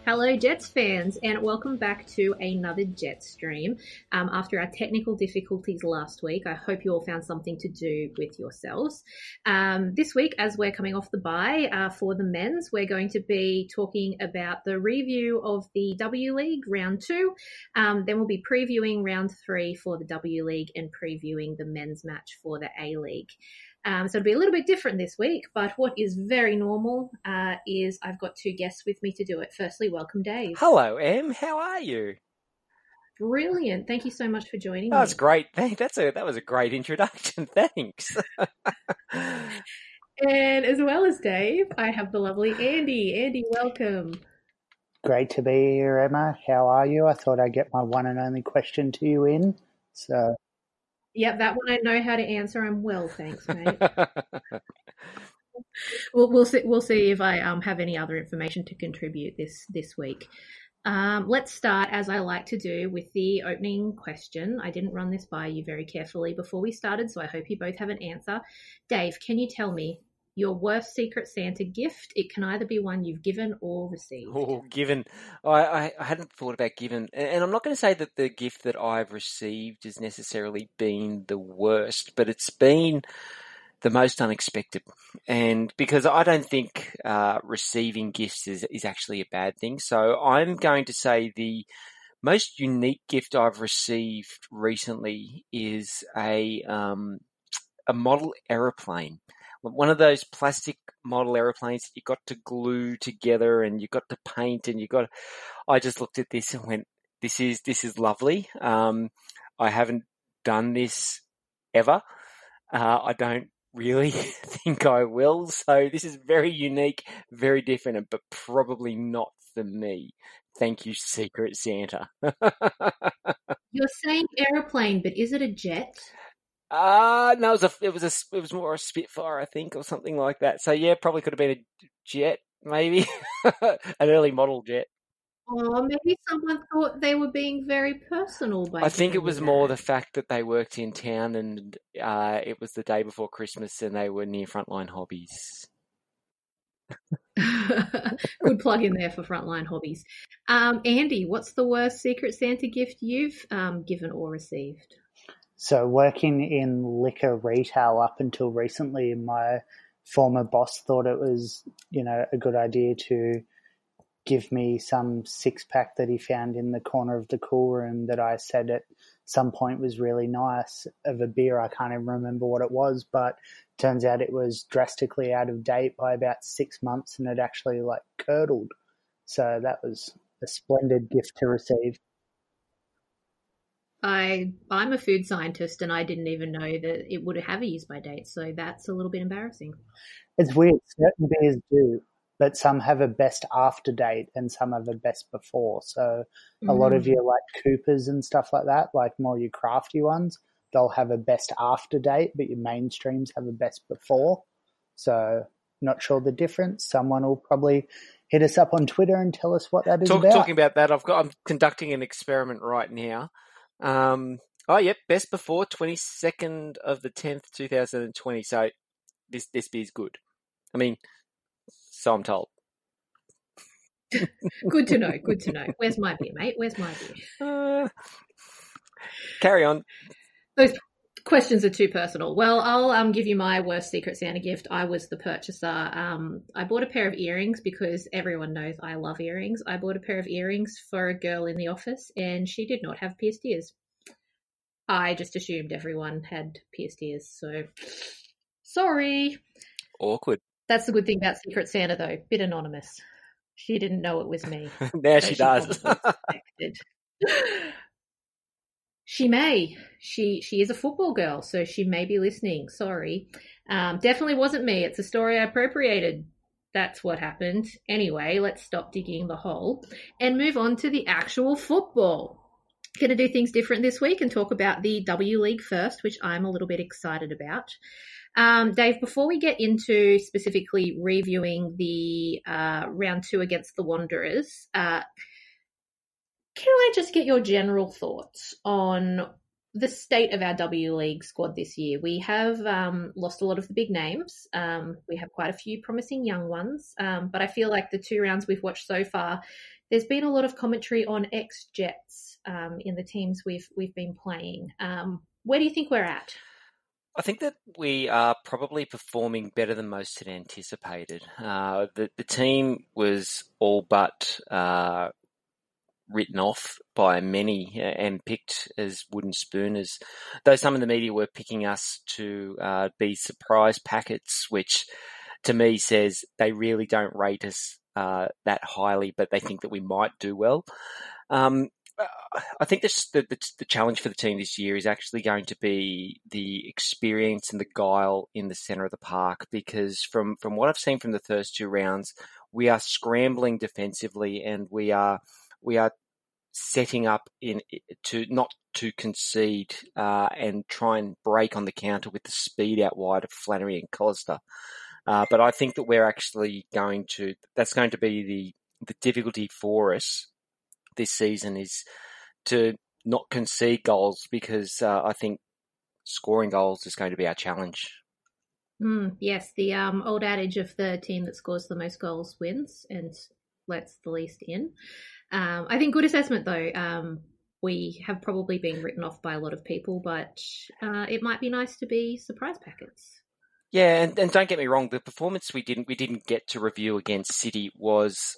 Hello, Jets fans, and welcome back to another Jets stream. After our technical difficulties last week, I hope you all found something to do with yourselves. This week, as we're coming off the bye for the men's, we're going to be talking about the review of the W League Round 2. Then we'll be previewing Round 3 for the W League and previewing the men's match for the A League. So it'll be a little bit different this week, but what is very normal is I've got two guests with me to do it. Firstly, welcome, Dave. Hello, Em. How are you? Brilliant. Thank you so much for joining me. That's great. That was a great introduction. Thanks. And as well as Dave, I have the lovely Andy. Andy, welcome. Great to be here, Emma. How are you? I thought I'd get my one and only question to you in. So... Yep, that one I know how to answer. I'm well, thanks, mate. We'll see if I have any other information to contribute this week. Let's start, as I like to do, with the opening question. I didn't run this by you very carefully before we started, so I hope you both have an answer. Dave, can you tell me your worst Secret Santa gift? It can either be one you've given or received. Oh, given. I hadn't thought about given. And I'm not going to say that the gift that I've received has necessarily been the worst, but it's been the most unexpected. And because I don't think receiving gifts is actually a bad thing. So I'm going to say the most unique gift I've received recently is a model aeroplane. One of those plastic model aeroplanes that you got to glue together and you got to paint and I just looked at this and went, this is lovely. I haven't done this ever. I don't really think I will. So this is very unique, very different, but probably not for me. Thank you, Secret Santa. You're saying aeroplane, but is it a jet? No, it was more a Spitfire, I think, or something like that. So yeah, probably could have been a jet, maybe an early model jet. Or maybe someone thought they were being very personal by I think it was that. more the fact that they worked in town and it was the day before Christmas and they were near Frontline Hobbies. Good plug in there for Frontline Hobbies. Andy, what's the worst Secret Santa gift you've given or received? So working in liquor retail up until recently, my former boss thought it was, a good idea to give me some six-pack that he found in the corner of the cool room that I said at some point was really nice of a beer. I can't even remember what it was, but turns out it was drastically out of date by about 6 months and it actually curdled. So that was a splendid gift to receive. I'm a food scientist and I didn't even know that it would have a use-by date, so that's a little bit embarrassing. It's weird. Certain beers do, but some have a best after date and some have a best before. So a lot of your Coopers and stuff like that, more your crafty ones, they'll have a best after date, but your mainstreams have a best before. So not sure the difference. Someone will probably hit us up on Twitter and tell us what that is about. Talking about that, I'm conducting an experiment right now. Best before 22nd of the 10th, 2020. So this beer's good. I mean, so I'm told. Good to know. Where's my beer, mate? Where's my beer? Carry on. Those questions are too personal. Well, I'll give you my worst Secret Santa gift. I was the purchaser. I bought a pair of earrings because everyone knows I love earrings. I bought a pair of earrings for a girl in the office and she did not have pierced ears. I just assumed everyone had pierced ears, so sorry. Awkward. That's the good thing about Secret Santa, though. Bit anonymous. She didn't know it was me. Now she does. She may. She is a football girl, so she may be listening. Sorry. Definitely wasn't me. It's a story I appropriated. That's what happened. Anyway, let's stop digging the hole and move on to the actual football. Going to do things different this week and talk about the W League first, which I'm a little bit excited about. Dave, before we get into specifically reviewing the round 2 against the Wanderers, can I just get your general thoughts on the state of our W League squad this year? We have lost a lot of the big names. We have quite a few promising young ones, but I feel like the 2 rounds we've watched so far, there's been a lot of commentary on ex-Jets in the teams we've been playing. Where do you think we're at? I think that we are probably performing better than most had anticipated. The team was all but written off by many and picked as wooden spooners, though some in the media were picking us to be surprise packets, which to me says they really don't rate us that highly, but they think that we might do well. I think the challenge for the team this year is actually going to be the experience and the guile in the centre of the park, because from what I've seen from the first two rounds, we are scrambling defensively and we are setting up to not to concede and try and break on the counter with the speed out wide of Flannery and Collister. But I think that we're actually that's going to be the difficulty for us this season, is to not concede goals, because I think scoring goals is going to be our challenge. Yes, the old adage of the team that scores the most goals wins and lets the least in. I think good assessment though. We have probably been written off by a lot of people, but it might be nice to be surprise packets. Yeah, and don't get me wrong, the performance we didn't get to review against City was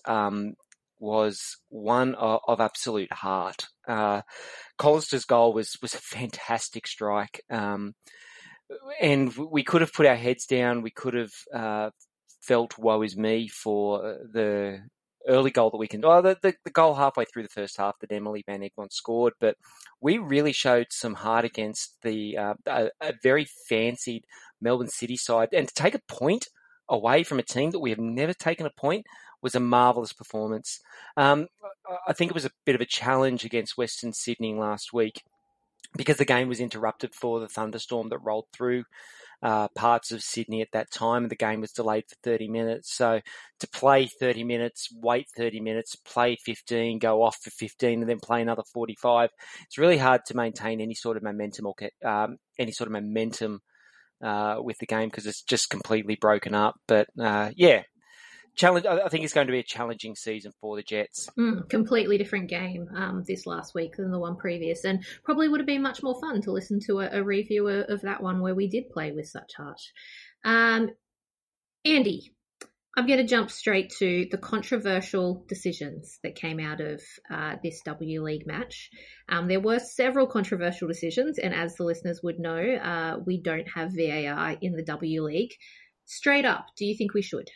one of absolute heart. Collister's goal was a fantastic strike, and we could have put our heads down. We could have felt woe is me for the early goal that we can. The goal halfway through the first half that Emily Van Egmond scored, but we really showed some heart against a very fancied Melbourne City side, and to take a point away from a team that we have never taken a point was a marvellous performance. I think it was a bit of a challenge against Western Sydney last week, because the game was interrupted for the thunderstorm that rolled through parts of Sydney at that time, and the game was delayed for 30 minutes. So to play 30 minutes, wait 30 minutes, play 15, go off for 15, and then play another 45, it's really hard to maintain any sort of momentum with the game, because it's just completely broken up. But challenge. I think it's going to be a challenging season for the Jets. Completely different game this last week than the one previous, and probably would have been much more fun to listen to a review of that one where we did play with such heart. Andy, I'm going to jump straight to the controversial decisions that came out of this W League match. There were several controversial decisions, and as the listeners would know, we don't have VAR in the W League. Straight up, do you think we should?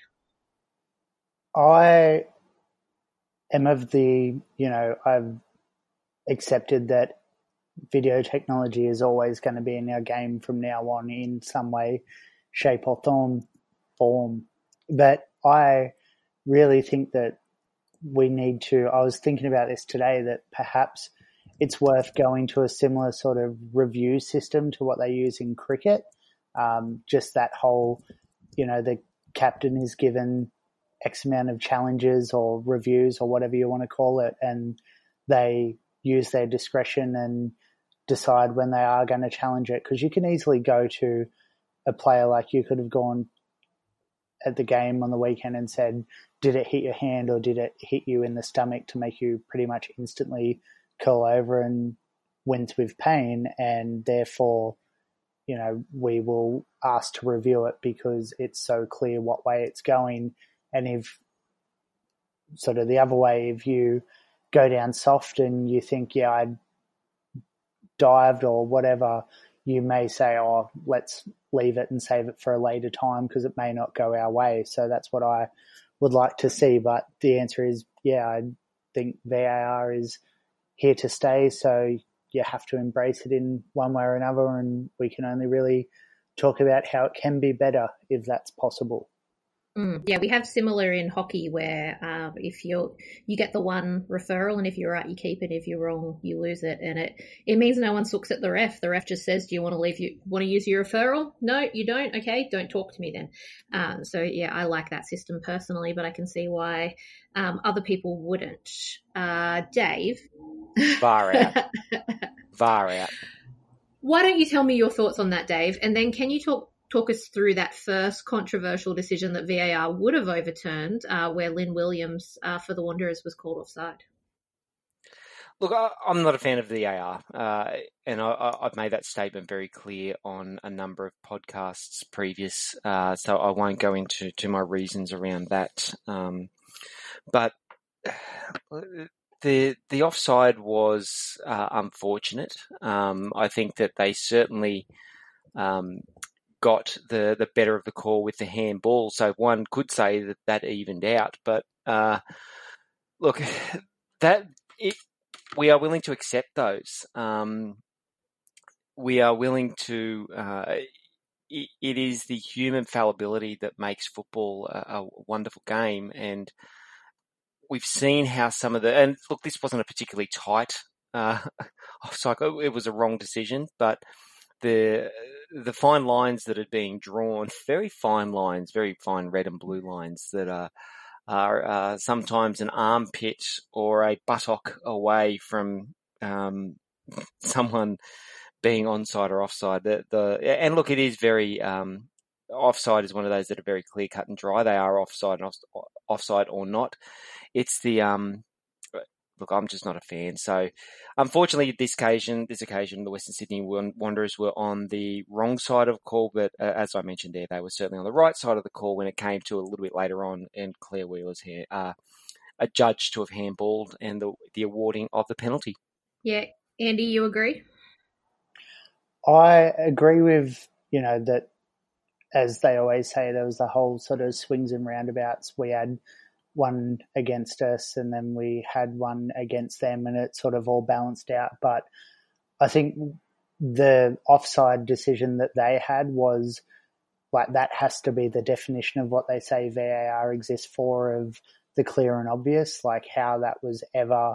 I am of I've accepted that video technology is always going to be in our game from now on in some way, shape or form. But I really think that we need to, I was thinking about this today, that perhaps it's worth going to a similar sort of review system to what they use in cricket. Just that whole, the captain is given X amount of challenges or reviews or whatever you want to call it, and they use their discretion and decide when they are going to challenge it. Because you can easily go to a player, like you could have gone at the game on the weekend and said, did it hit your hand or did it hit you in the stomach, to make you pretty much instantly curl over and wince with pain, and therefore, we will ask to review it because it's so clear what way it's going. And if sort of the other way, if you go down soft and you think, I dived or whatever, you may say, let's leave it and save it for a later time because it may not go our way. So that's what I would like to see. But the answer is, I think VAR is here to stay. So you have to embrace it in one way or another. And we can only really talk about how it can be better if that's possible. Yeah, we have similar in hockey where if you get the one referral, and if you're right, you keep it. If you're wrong, you lose it, and it means no one looks at the ref. The ref just says, "Do you want to use your referral? No, you don't. Okay, don't talk to me then." So yeah, I like that system personally, but I can see why other people wouldn't. Dave, VAR out. Why don't you tell me your thoughts on that, Dave? And then can you talk talk us through that first controversial decision that VAR would have overturned, where Lynn Williams for the Wanderers was called offside. Look, I'm not a fan of VAR, and I've made that statement very clear on a number of podcasts previous, so I won't go into my reasons around that. But the offside was unfortunate. I think that they certainly got the better of the call with the handball, so one could say that evened out. But look, we are willing to accept those. We are willing to. It is the human fallibility that makes football a wonderful game, and we've seen how some of and look, this wasn't a particularly tight offside. It was a wrong decision, but the fine lines that are being drawn, very fine lines, very fine red and blue lines that are sometimes an armpit or a buttock away from someone being onside or offside. And look, it is very offside is one of those that are very clear cut and dry. They are offside or not. It's the look, I'm just not a fan. So, unfortunately, this occasion, the Western Sydney Wanderers were on the wrong side of the call, but as I mentioned there, they were certainly on the right side of the call when it came to a little bit later on, and Claire Wheeler's here, adjudged to have handballed and the awarding of the penalty. Yeah, Andy, you agree? I agree with, that, as they always say, there was the whole sort of swings and roundabouts. We had one against us and then we had one against them, and it sort of all balanced out. But I think the offside decision that they had was like, that has to be the definition of what they say VAR exists for, of the clear and obvious. Like, how that was ever,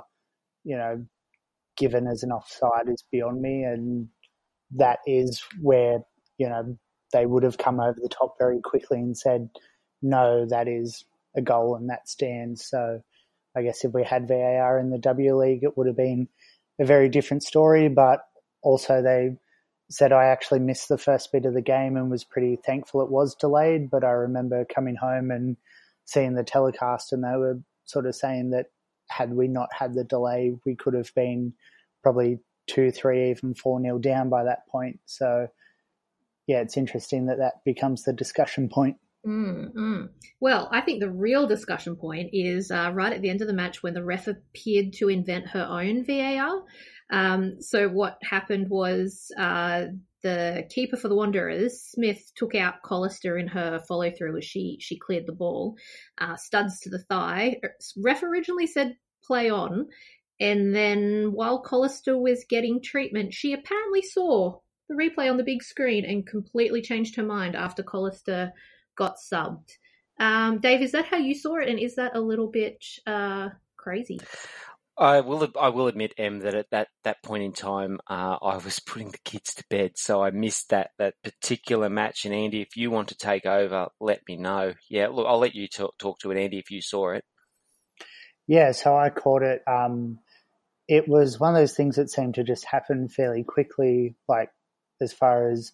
given as an offside is beyond me. And that is where, they would have come over the top very quickly and said, no, that is a goal and that stands. So I guess if we had VAR in the W League, it would have been a very different story. But also they said I actually missed the first bit of the game and was pretty thankful it was delayed. But I remember coming home and seeing the telecast, and they were sort of saying that had we not had the delay, we could have been probably 2-3, even 4-0 down by that point. So yeah, it's interesting that becomes the discussion point. Mm-hmm. Well, I think the real discussion point is right at the end of the match when the ref appeared to invent her own VAR. So what happened was the keeper for the Wanderers, Smith, took out Collister in her follow-through as she cleared the ball, studs to the thigh. Ref originally said play on, and then while Collister was getting treatment, she apparently saw the replay on the big screen and completely changed her mind after Collister got subbed. Dave, is that how you saw it, and is that a little bit crazy? I will admit, Em, that at that point in time, I was putting the kids to bed, so I missed that particular match. And Andy, if you want to take over, let me know. Yeah, look, I'll let you talk to it, Andy, if you saw it. Yeah, so I caught it. It was one of those things that seemed to just happen fairly quickly, like as far as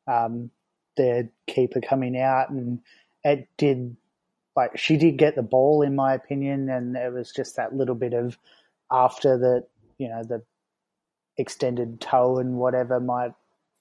the keeper coming out, and it did, like, she did get the ball in my opinion, and it was just that little bit of after the, the extended toe and whatever might,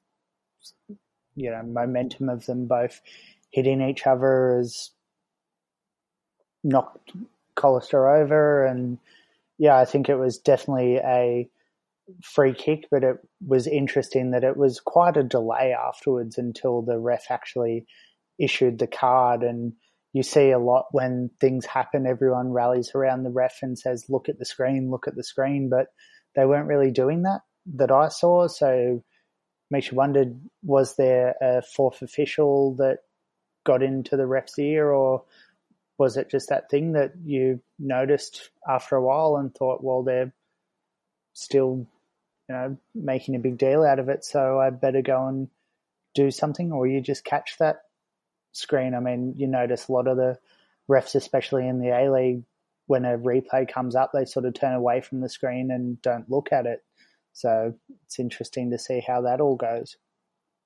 momentum of them both hitting each other has knocked Collister over. And yeah, I think it was definitely a free kick, but it was interesting that it was quite a delay afterwards until the ref actually issued the card. And you see a lot when things happen, everyone rallies around the ref and says, look at the screen, but they weren't really doing that I saw. So makes you wonder, was there a fourth official that got into the ref's ear, or was it just that thing that you noticed after a while and thought, well, they're still making a big deal out of it, so I better go and do something? Or you just catch that screen? I mean, you notice a lot of the refs, especially in the A-League, when a replay comes up, they sort of turn away from the screen and don't look at it. So it's interesting to see how that all goes.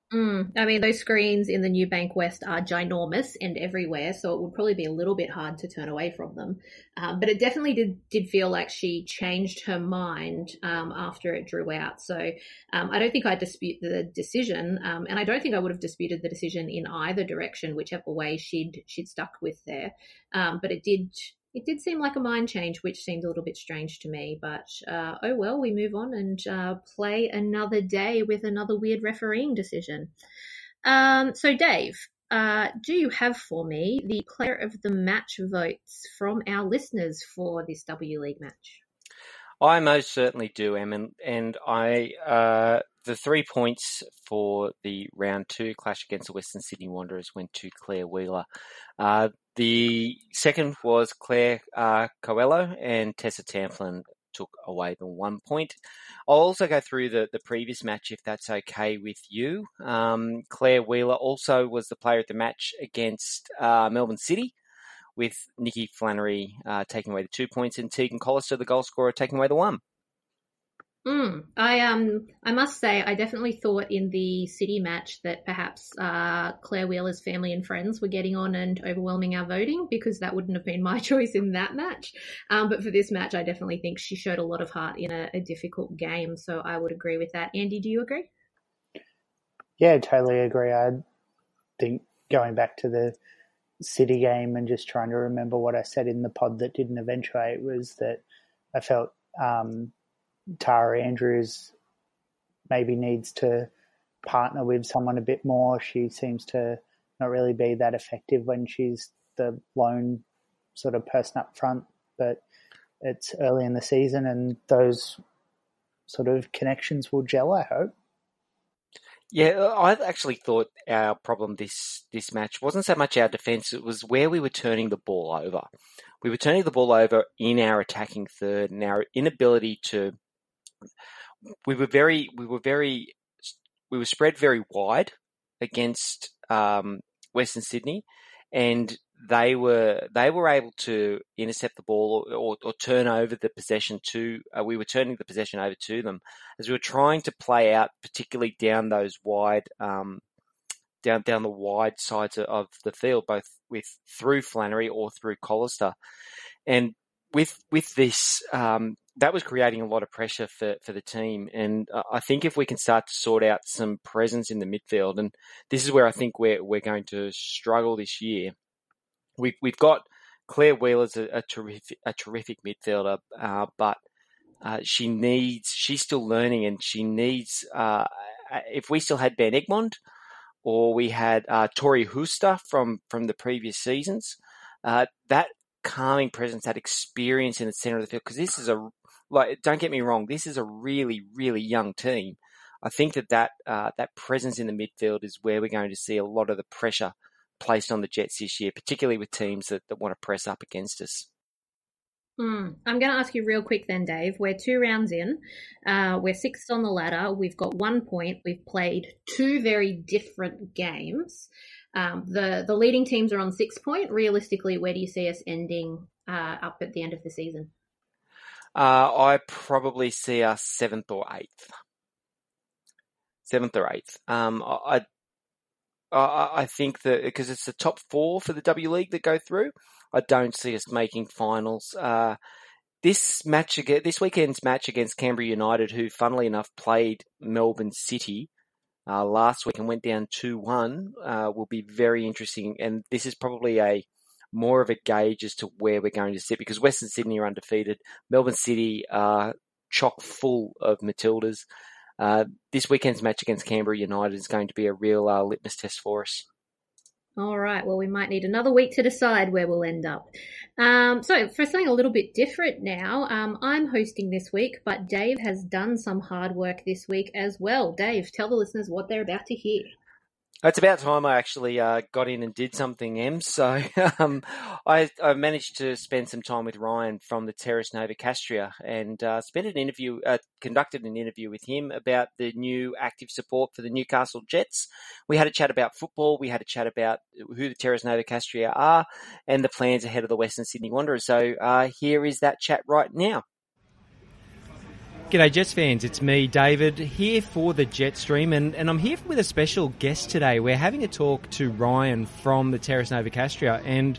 I mean, those screens in the New Bank West are ginormous and everywhere, so it would probably be a little bit hard to turn away from them. But it definitely did feel like she changed her mind after it drew out. So I don't think I dispute the decision, and I don't think I would have disputed the decision in either direction, whichever way she'd stuck with there. But it did seem like a mind change, which seemed a little bit strange to me. But oh well, we move on and play another day with another weird refereeing decision. So, Dave, do you have for me the player of the match votes from our listeners for this W League match? I most certainly do, Em, and I the 3 points for the round 2 clash against the Western Sydney Wanderers went to Claire Wheeler. The second was Claire Coelho, and Tessa Tamplin took away the 1 point. I'll also go through the previous match if that's okay with you. Claire Wheeler also was the player of the match against Melbourne City, with Nikki Flannery taking away the 2 points and Tegan Collister, the goal scorer, taking away the 1. I must say, I definitely thought in the City match that perhaps Claire Wheeler's family and friends were getting on and overwhelming our voting, because that wouldn't have been my choice in that match. But for this match, I definitely think she showed a lot of heart in a difficult game. So I would agree with that. Andy, do you agree? Yeah, totally agree. I think going back to the City game and just trying to remember what I said in the pod that didn't eventuate was that I felt Tara Andrews maybe needs to partner with someone a bit more. She seems to not really be that effective when she's the lone sort of person up front, but it's early in the season and those sort of connections will gel, I hope. Yeah, I actually thought our problem this match wasn't so much our defence, it was where we were turning the ball over. We were turning the ball over in our attacking third, and our inability to we were spread very wide against Western Sydney, and they were able to intercept the ball or turn over the possession to. We were turning the possession over to them as we were trying to play out, particularly down those wide, down the wide sides of the field, both through Flannery or through Collister, and with this. That was creating a lot of pressure for the team. And I think if we can start to sort out some presence in the midfield, and this is where I think we're going to struggle this year. We've got Claire Wheeler's a terrific midfielder, but she's still learning, and she needs, if we still had Ben Egmond or we had Tori Huster from the previous seasons, that calming presence, that experience in the centre of the field, because this is don't get me wrong, this is a really, really young team. I think that presence in the midfield is where we're going to see a lot of the pressure placed on the Jets this year, particularly with teams that want to press up against us. I'm going to ask you real quick then, Dave. We're 2 rounds in. We're 6th on the ladder. We've got 1 point. We've played 2 very different games. The leading teams are on 6 point. Realistically, where do you see us ending up at the end of the season? I probably see us 7th or 8th. 7th or 8th. I think that because it's the top 4 for the W League that go through, I don't see us making finals. This weekend's match against Canberra United, who funnily enough played Melbourne City last week and went down 2-1, will be very interesting. And this is probably more of a gauge as to where we're going to sit, because Western Sydney are undefeated. Melbourne City are chock full of Matildas. This weekend's match against Canberra United is going to be a real litmus test for us. All right. Well, we might need another week to decide where we'll end up. So for something a little bit different now, I'm hosting this week, but Dave has done some hard work this week as well. Dave, tell the listeners what they're about to hear. It's about time I actually got in and did something, Em. So I managed to spend some time with Ryan from the Terrace Nova Castria and conducted an interview with him about the new active support for the Newcastle Jets. We had a chat about football. We had a chat about who the Terrace Nova Castria are and the plans ahead of the Western Sydney Wanderers. So here is that chat right now. G'day Jets fans, it's me David here for the Jet Stream and I'm here with a special guest today. We're having a talk to Ryan from the Terrace Nova Castria, and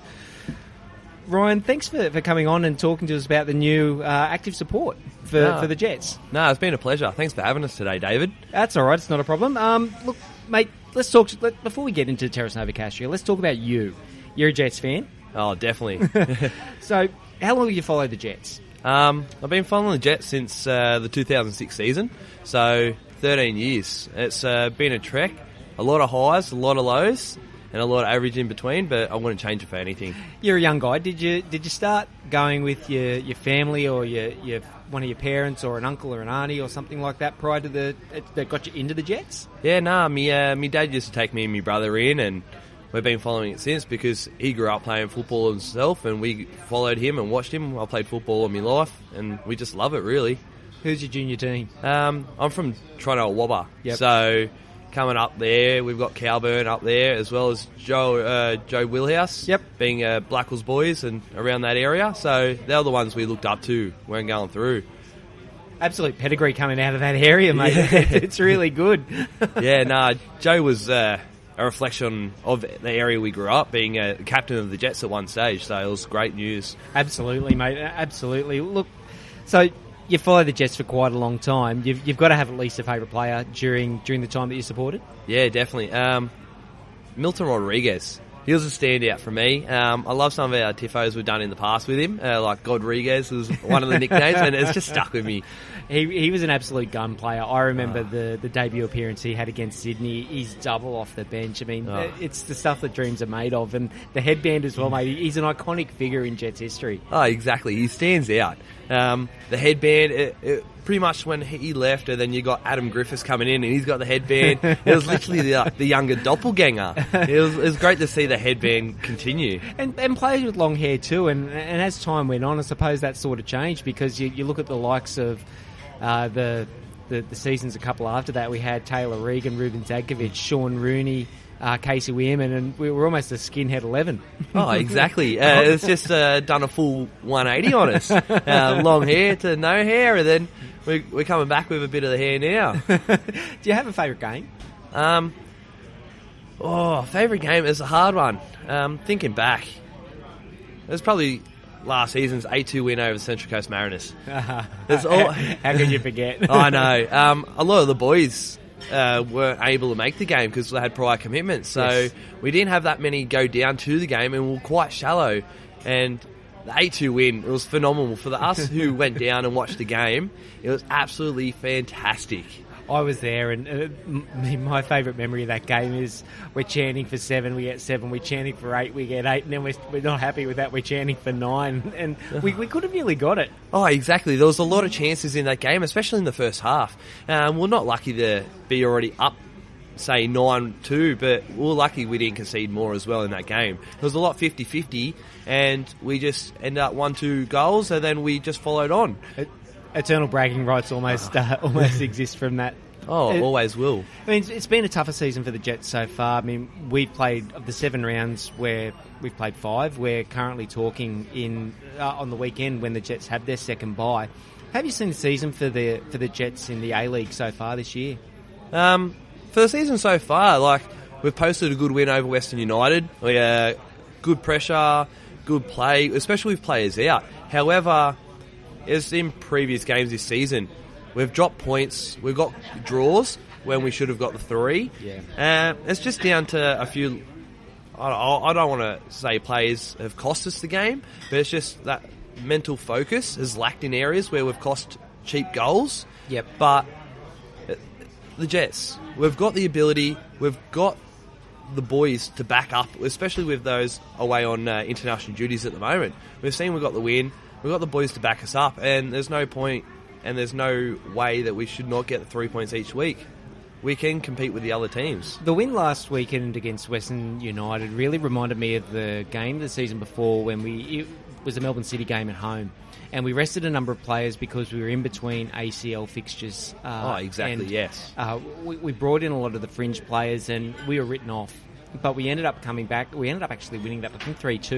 Ryan, thanks for coming on and talking to us about the new active support for the Jets. No, it's been a pleasure. Thanks for having us today, David. That's alright, it's not a problem. Look mate, let's talk, before we get into Terrace Nova Castria, let's talk about you. You're a Jets fan. Oh, definitely. So, how long have you followed the Jets? I've been following the Jets since the 2006 season, so 13 years. It's been a trek, a lot of highs, a lot of lows, and a lot of average in between, but I wouldn't change it for anything. You're a young guy. Did you start going with your family or your one of your parents or an uncle or an auntie or something like that prior to that got you into the Jets? Yeah, me dad used to take me and my brother in, and we've been following it since because he grew up playing football himself and we followed him and watched him. I played football all my life and we just love it, really. Who's your junior team? I'm from Toronto Wabba. Yep. So coming up there, we've got Cowburn up there as well as Joe Wheelhouse. Yep. Being Blackwell's boys and around that area. So they're the ones we looked up to when going through. Absolute pedigree coming out of that area, mate. Yeah. It's really good. Joe was a reflection of the area we grew up, being a captain of the Jets at one stage, so it was great news. Absolutely, mate, absolutely. Look, so you followed the Jets for quite a long time. You've got to have at least a favourite player during the time that you supported? Yeah, definitely. Milton Rodriguez. He was a standout for me. I love some of our tifos we've done in the past with him, like Godriguez was one of the nicknames, and it's just stuck with me. He was an absolute gun player. I remember the debut appearance he had against Sydney. He's double off the bench. I mean, it's the stuff that dreams are made of. And the headband as well, mate. He's an iconic figure in Jets history. Oh, exactly. He stands out. The headband, it pretty much when he left, and then you got Adam Griffiths coming in, and he's got the headband. It was literally the younger doppelganger. It was great to see the headband continue. And players with long hair too. And as time went on, I suppose that sort of changed because you look at the likes of the seasons a couple after that. We had Taylor Regan, Ruben Zadkovich, Sean Rooney, Casey Weirman, and we were almost a skinhead 11. Oh, exactly. It's just done a full 180 on us. Long hair to no hair, and then we're coming back with a bit of the hair now. Do you have a favourite game? Favourite game is a hard one. Thinking back, it was probably last season's 8-2 win over the Central Coast Mariners. How could you forget? I know. A lot of the boys weren't able to make the game because they had prior commitments. So Yes. we didn't have that many go down to the game, and we were quite shallow. And the 8-2 win, it was phenomenal. For us who went down and watched the game, it was absolutely fantastic. I was there, and my favourite memory of that game is we're chanting for 7, we get 7. We're chanting for 8, we get 8. And then we're not happy with that, we're chanting for 9. And we could have nearly got it. Oh, exactly. There was a lot of chances in that game, especially in the first half. We're not lucky to be already up, say, 9-2, but we're lucky we didn't concede more as well in that game. It was a lot 50-50, and we just ended up 1-2 goals, and then we just followed on. Eternal bragging rights almost exist from that. Always will. I mean, it's been a tougher season for the Jets so far. I mean, we've played, of the 7 rounds where we've played 5, we're currently talking on the weekend when the Jets have their second bye. Have you seen the season for the Jets in the A-League so far this year? For the season so far, we've posted a good win over Western United. Good pressure, good play, especially with players out. However, as in previous games this season, we've dropped points, we've got draws when we should have got the 3. Yeah. It's just down to a few. I don't want to say players have cost us the game, but it's just that mental focus has lacked in areas where we've cost cheap goals. Yep. But the Jets, we've got the ability, we've got the boys to back up, especially with those away on international duties at the moment. We've seen we've got the win, we've got the boys to back us up, and there's no point and there's no way that we should not get the 3 points each week. We can compete with the other teams. The win last weekend against Western United really reminded me of the game the season before when it was a Melbourne City game at home. And we rested a number of players because we were in between ACL fixtures. Yes. We brought in a lot of the fringe players and we were written off. But we ended up coming back. We ended up actually winning that, I think, 3-2.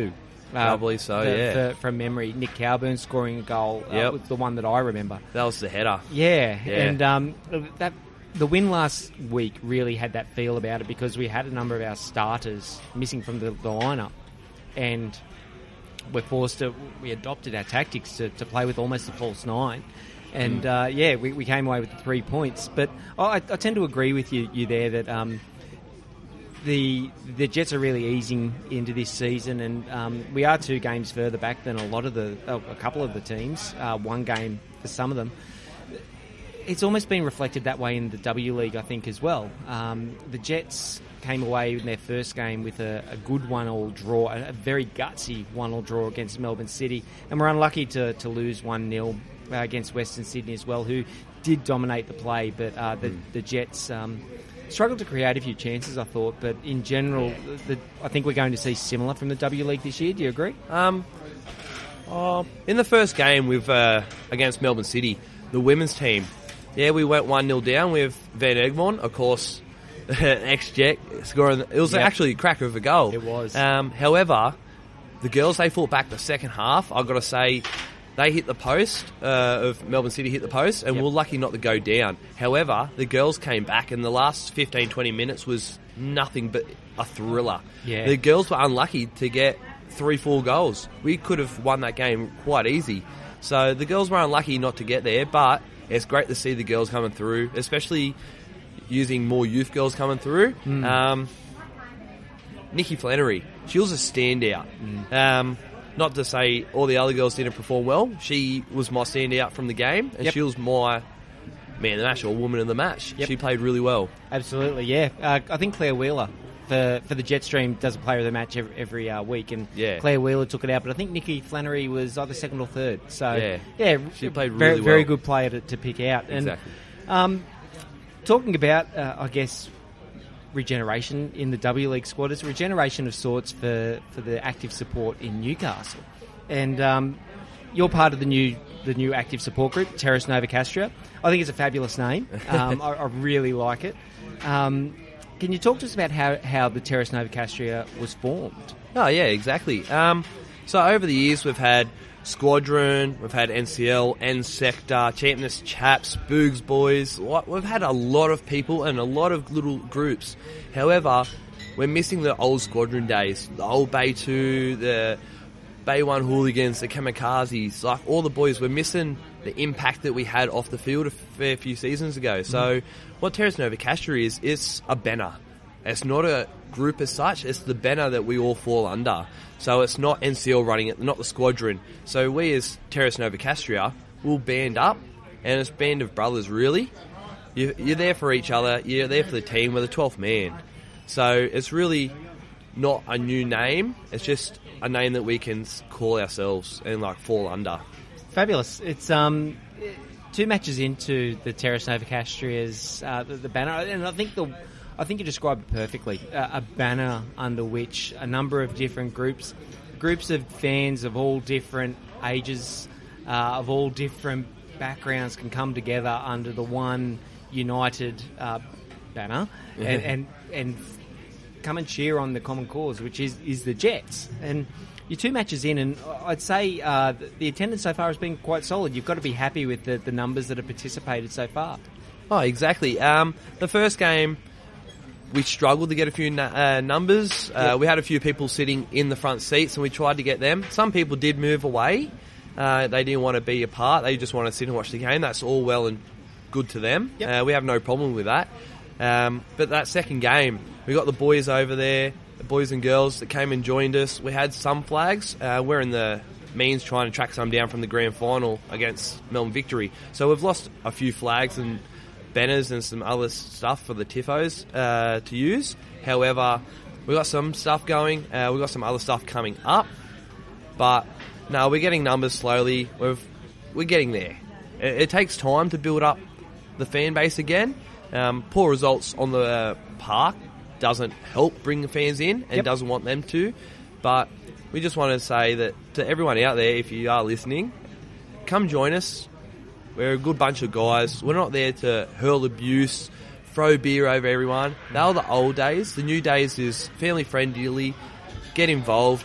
I believe so, from memory, Nick Cowburn scoring a goal was the one that I remember. That was the header. Yeah. And the win last week really had that feel about it because we had a number of our starters missing from the lineup, and we adopted our tactics to play with almost a false nine. And we came away with the 3 points. But I tend to agree with you there that the Jets are really easing into this season, and we are 2 games further back than a couple of the teams. 1 game for some of them. It's almost been reflected that way in the W League, I think, as well. The Jets came away in their first game with a good 1-1 draw, a very gutsy 1-1 draw against Melbourne City, and we're unlucky to lose 1-0 against Western Sydney as well, who did dominate the play, but the Jets struggled to create a few chances, I thought. But in general, I think we're going to see similar from the W League this year. Do you agree? In the first game with against Melbourne City, the women's team, we went 1-0 down with Van Egmond, of course, ex-Jet scoring. It was actually a cracker of a goal. It was. However, the girls, they fought back the second half. I've got to say, they hit the post, of Melbourne City hit the post, and we're lucky not to go down. However, the girls came back, and the last 15-20 minutes was nothing but a thriller. Yeah. The girls were unlucky to get 3-4 goals. We could have won that game quite easy. So the girls were unlucky not to get there, but it's great to see the girls coming through, especially using more youth girls coming through. Nikki Flannery, she was a standout. Not to say all the other girls didn't perform well. She was my standout from the game, and she was my man of the match or woman of the match. Yep. She played really well. Absolutely, yeah. I think Claire Wheeler for the Jetstream does a player of the match every week, and Claire Wheeler took it out, but I think Nikki Flannery was either second or third. So she played really well. Very good player to pick out. Exactly. And talking about, I guess, regeneration in the W League squad, it's a regeneration of sorts for the active support in Newcastle, and you're part of the new active support group, Terrace Nova Castria. I think it's a fabulous name. I really like it. Can you talk to us about how the Terrace Nova Castria was formed? Oh yeah, exactly. So over the years we've had Squadron, we've had NCL, N-Sector, Champness Chaps, Boogs Boys. We've had a lot of people and a lot of little groups. However, we're missing the old Squadron days, the old Bay 2, the Bay 1 hooligans, the kamikazes, like all the boys. We're missing the impact that we had off the field a fair few seasons ago. So what Terrace Nova Castria is, it's a banner. It's not a group as such, it's the banner that we all fall under. So it's not NCL running it, not the Squadron. So we as Terrace Nova Castria will band up, and it's a band of brothers really. You're there for each other, you're there for the team, we're the 12th man. So it's really not a new name, it's just a name that we can call ourselves and like fall under. Fabulous. It's 2 matches into the Terrace Nova Castria's the banner, and I think you described it perfectly. A banner under which a number of different groups of fans of all different ages, of all different backgrounds can come together under the one united banner and come and cheer on the common cause, which is the Jets. And you're 2 matches in, and I'd say the attendance so far has been quite solid. You've got to be happy with the numbers that have participated so far. Oh, exactly. The first game, we struggled to get a few numbers. We had a few people sitting in the front seats, and we tried to get them. Some people did move away. They didn't want to be a part. They just want to sit and watch the game. That's all well and good to them. Yep. We have no problem with that. But that second game, we got the boys over there, the boys and girls that came and joined us. We had some flags. We're in the means trying to track some down from the grand final against Melbourne Victory. So we've lost a few flags and banners and some other stuff for the TIFOs to use. However, we got some stuff going. We got some other stuff coming up. But no, we're getting numbers slowly. We're getting there. It takes time to build up the fan base again. Poor results on the park doesn't help bring the fans in and doesn't want them to. But we just want to say that to everyone out there, if you are listening, come join us. We're a good bunch of guys. We're not there to hurl abuse, throw beer over everyone. They were the old days. The new days is family friendly, get involved.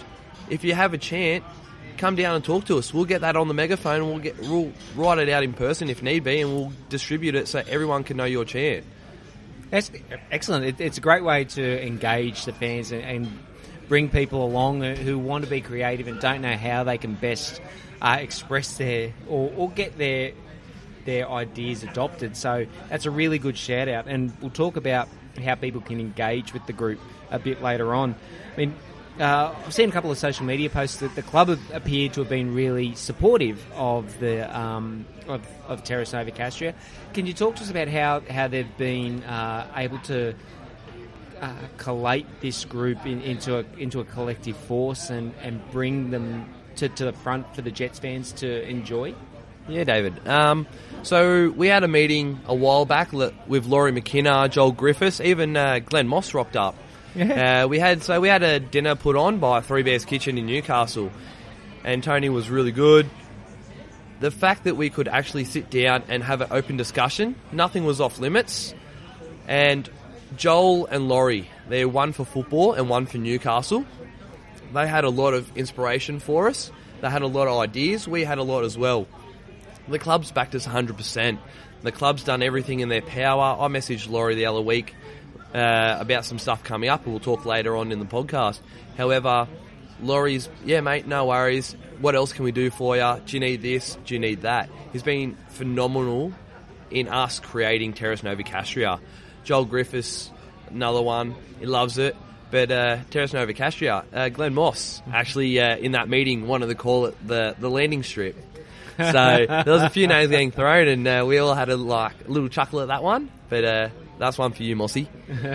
if you have a chant, come down and talk to us. We'll get that on the megaphone, and we'll write it out in person if need be, and we'll distribute it so everyone can know your chant. That's excellent. It's a great way to engage the fans and bring people along who want to be creative and don't know how they can best express their or get their ideas adopted. So that's a really good shout out, and we'll talk about how people can engage with the group a bit later on. I mean, I've seen a couple of social media posts that the club have appeared to have been really supportive of the of Terrace Nova Castria. Can you talk to us about how they've been able to collate this group into a collective force and bring them to the front for the Jets fans to enjoy? Yeah, David. So we had a meeting a while back with Laurie McKenna, Joel Griffiths, even Glenn Moss rocked up. Yeah. We had a dinner put on by Three Bears Kitchen in Newcastle, and Tony was really good. The fact that we could actually sit down and have an open discussion, nothing was off limits, and Joel and Laurie, they're one for football and one for Newcastle. They had a lot of inspiration for us. They had a lot of ideas. We had a lot as well. The club's backed us 100%. The club's done everything in their power. I messaged Laurie the other week about some stuff coming up, and we'll talk later on in the podcast. However, Laurie's, yeah, mate, no worries. What else can we do for you? Do you need this? Do you need that? He's been phenomenal in us creating Terrace Nova Castria. Joel Griffiths, another one. He loves it. But Terrace Nova Castria, Glenn Moss, actually in that meeting wanted to call it the landing strip. So there was a few names getting thrown, and we all had a little chuckle at that one. But that's one for you, Mossy.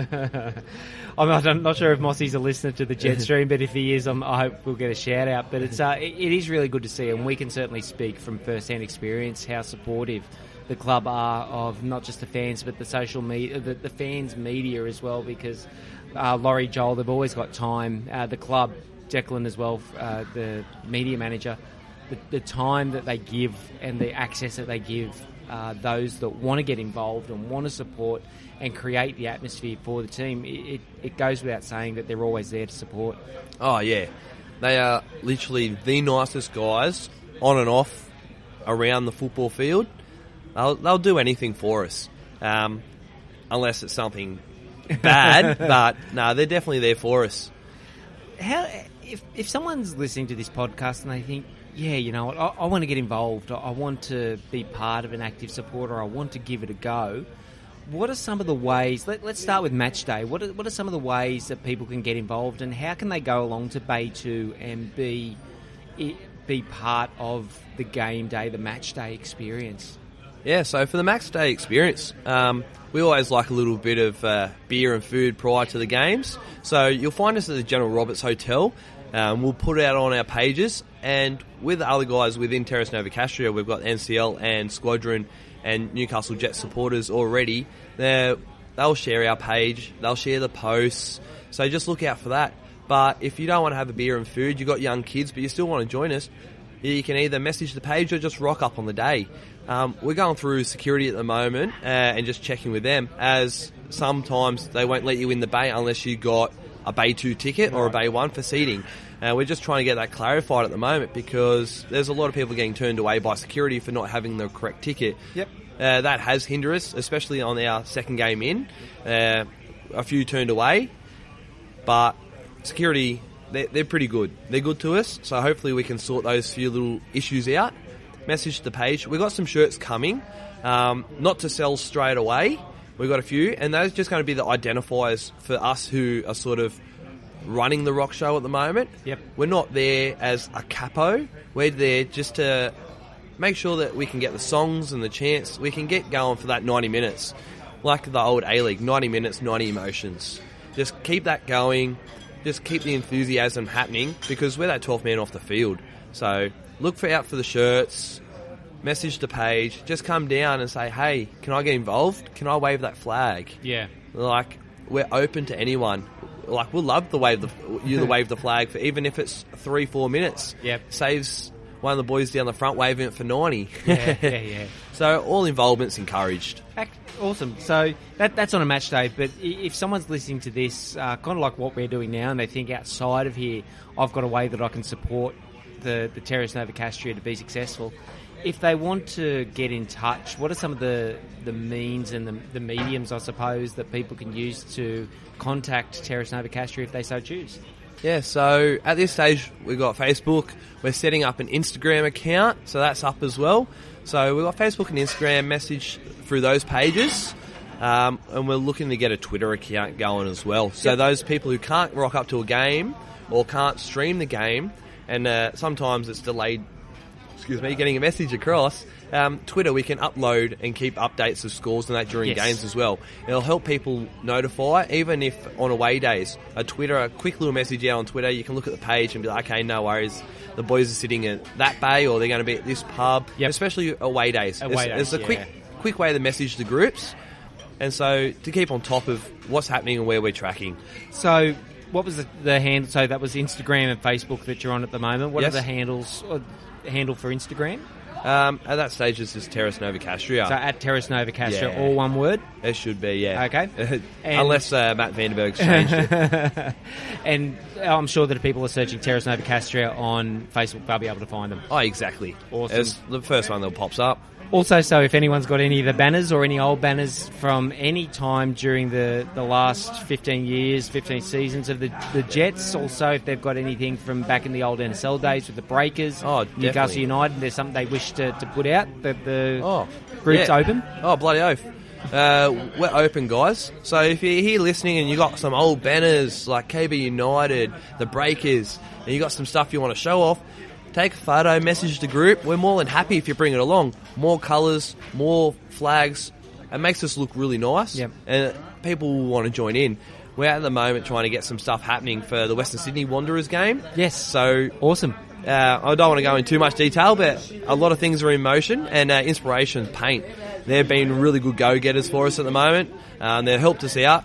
I'm not sure if Mossy's a listener to the Jet Stream, but if he is, I hope we'll get a shout out. But it is really good to see, and we can certainly speak from first-hand experience how supportive the club are of not just the fans, but the social media, the fans' media as well. Because Laurie, Joel, they've always got time. The club, Declan as well, the media manager, the time that they give and the access that they give those that want to get involved and want to support and create the atmosphere for the team, it goes without saying that they're always there to support. Oh, yeah. They are literally the nicest guys on and off around the football field. They'll do anything for us, unless it's something bad, but no, they're definitely there for us. If someone's listening to this podcast and they think, yeah, you know what, I want to get involved, I want to be part of an active supporter, I want to give it a go, what are some of the ways, let's start with match day, what are some of the ways that people can get involved, and how can they go along to Bay 2 and be part of the game day, the match day experience? Yeah, so for the match day experience, we always like a little bit of beer and food prior to the games. So you'll find us at the General Roberts Hotel. We'll put it out on our pages, and with the other guys within Terrace Nova Castria, we've got NCL and Squadron and Newcastle Jets supporters already. They'll share our page, they'll share the posts, so just look out for that. But if you don't want to have a beer and food, you've got young kids, but you still want to join us, you can either message the page or just rock up on the day. We're going through security at the moment and just checking with them, as sometimes they won't let you in the Bay unless you got a Bay 2 ticket or a Bay 1 for seating. We're just trying to get that clarified at the moment, because there's a lot of people getting turned away by security for not having the correct ticket. Yep. That has hindered us, especially on our second game in. A few turned away, but security, they're pretty good. They're good to us, so hopefully we can sort those few little issues out. Message the page. We've got some shirts coming, not to sell straight away. We've got a few, and those are just going to be the identifiers for us who are sort of running the rock show at the moment. Yep. We're not there as a capo. We're there just to make sure that we can get the songs and the chants. We can get going for that 90 minutes. Like the old A-League, 90 minutes, 90 emotions. Just keep that going. Just keep the enthusiasm happening, because we're that 12th man off the field. So look out for the shirts. Message the page. Just come down and say, hey, can I get involved? Can I wave that flag? Yeah. Like, we're open to anyone. Like, we'll love to wave the flag for even if it's 3-4 minutes. Yep. Saves one of the boys down the front waving it for 90. Yeah. So all involvement's encouraged. Awesome. So that's on a match day, but if someone's listening to this, kind of like what we're doing now, and they think outside of here, I've got a way that I can support the Terrace Nova Castria to be successful. If they want to get in touch, what are some of the means and the mediums, I suppose, that people can use to contact Terrace Nova Castria if they so choose? Yeah, so at this stage, we've got Facebook. We're setting up an Instagram account, so that's up as well. So we've got Facebook and Instagram, message through those pages. And we're looking to get a Twitter account going as well. So those people who can't rock up to a game or can't stream the game, and sometimes it's delayed, getting a message across, Twitter, we can upload and keep updates of scores and that during games as well. It'll help people notify, even if on away days. A quick little message out on Twitter, you can look at the page and be like, okay, no worries, the boys are sitting at that bay or they're going to be at this pub, especially away days. It's a quick way to message the groups, and so to keep on top of what's happening and where we're tracking. So what was the handle? So that was Instagram and Facebook that you're on at the moment. What are the handles? Handle for Instagram? At that stage, it's just Terrace Nova Castria. So at Terrace Nova Castria, all one word? It should be, yeah. Okay. Unless Matt Vandenberg's changed it. And I'm sure that if people are searching Terrace Nova Castria on Facebook, they'll be able to find them. Oh, exactly. Awesome. It's the first one that pops up. Also, so if anyone's got any of the banners or any old banners from any time during the last 15 years, 15 seasons of the Jets, also if they've got anything from back in the old NSL days with the Breakers, Newcastle United, there's something they wish to put out, the group's open. Oh, bloody oath. We're open, guys. So if you're here listening and you got some old banners like KB United, the Breakers, and you got some stuff you want to show off, take a photo, message the group. We're more than happy if you bring it along. More colours, more flags. It makes us look really nice. And people will want to join in. We're at the moment trying to get some stuff happening for the Western Sydney Wanderers game. Yes. So awesome. I don't want to go into too much detail, but a lot of things are in motion, and Inspiration Paint. They've been really good go-getters for us at the moment. They've helped us out.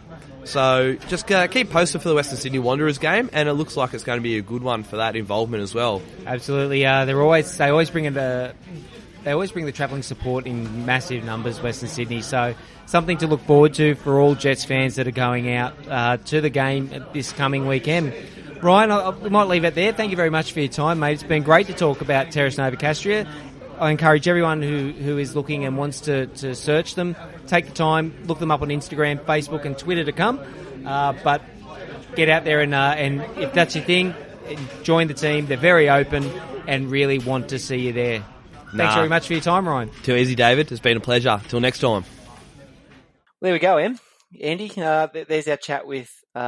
So just keep posted for the Western Sydney Wanderers game, and it looks like it's going to be a good one for that involvement as well. Absolutely. They always bring the travelling support in massive numbers, Western Sydney. So something to look forward to for all Jets fans that are going out to the game this coming weekend. Ryan, we might leave it there. Thank you very much for your time, mate. It's been great to talk about Terrace Nova Castria. I encourage everyone who is looking and wants to search them, take the time, look them up on Instagram, Facebook and Twitter to come. But get out there and if that's your thing, join the team. They're very open and really want to see you there. Thanks very much for your time, Ryan. Too easy, David. It's been a pleasure. Till next time. There we go, Andy. There's our chat with